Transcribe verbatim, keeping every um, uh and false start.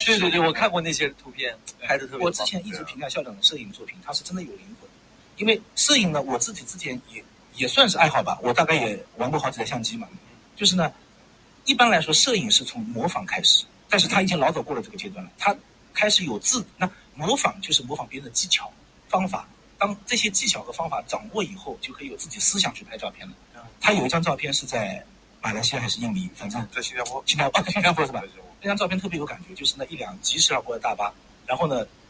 对对对，我看过那些图片，拍的特别棒。 我之前一直评价校长的摄影作品，他是真的有灵魂。因为摄影呢，我自己之前也也算是爱好吧，我大概也玩过好几台相机嘛。就是呢，一般来说，摄影是从模仿开始，但是他已经老走过了这个阶段了，他开始有自，那模仿就是模仿别人的技巧、方法。当这些技巧和方法掌握以后，就可以有自己思想去拍照片了。他有一张照片是在马来西亚还是印尼，反正在新加坡， 新加坡，新加坡是吧？那张照片特别有感觉，就是那一辆疾驰而过的大巴，然后呢，